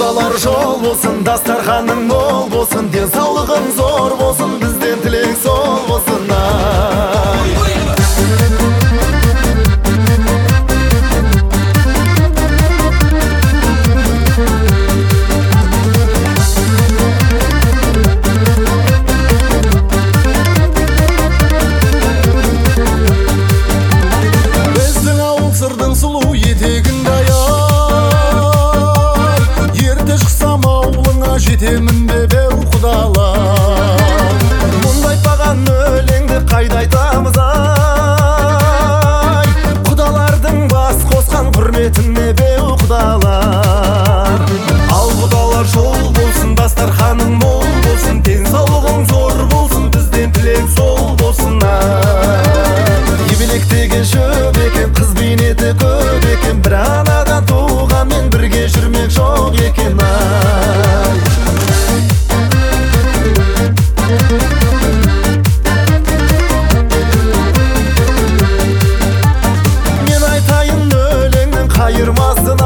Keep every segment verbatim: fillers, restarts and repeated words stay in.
Құдалар жол болсын, дастарханың мол болсын, денсаулығың зор болсын, бізден тілек сол болсын. Ай біздің ауыл сырдың сұлу етегінде жетемін деп еу құдалар, мұндай айтпаған өлеңді қайда айтамыз ай, құдалардың бас қосқан құрметіне беу құдалар. Ал құдалар жол болсын, дастарханың мол болсын, денсаулығың зор болсын, бізден тілек сол болсын. Ебелек деген шөп екен, қыз бейнеті көп екен, бір анадан туғанмен бірге жүрмек жоқ екен. Мен айтайын өлеңнің қайырмасын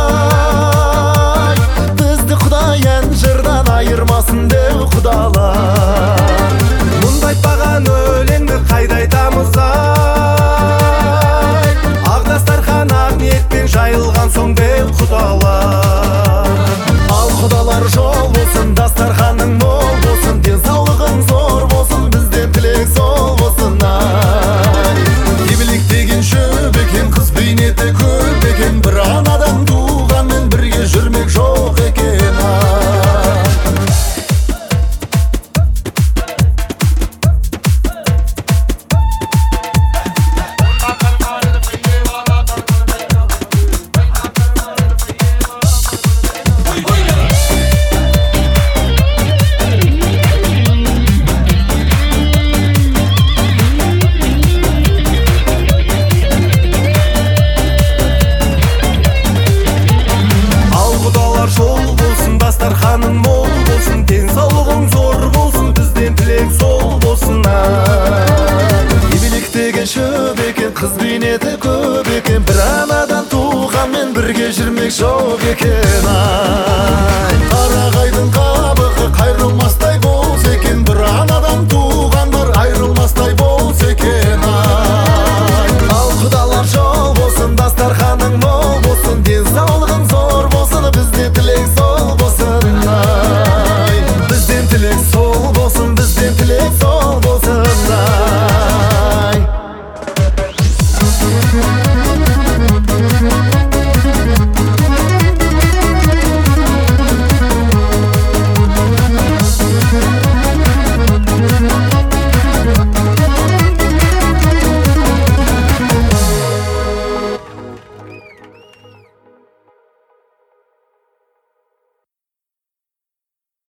ай, бізді Құдай ән жырдан айырмасын деу құдалар. Мұнда айтпаған өлеңді қайда айтамыз ай, ақ дастархан ақ ниетпен жайылған соң деу құдалар. Ал құдалар жол болсын, дастарханың мол болсын, денсаулығың зор болсын, бізден тілек сол болсын. Ай ебелек деген шөп екен, қыз бейнеті көп екен, бір анадан туғанмен бірге жүрмек жоқ екен. Жол болсын, дастарханың мол болсын, денсаулығың зор болсын, бізден тілек сол болсын. Ебелек деген шөп екен, қыз бейнеті көп екен, бір анадан туғанмен бірге жүрмек жоқ екен.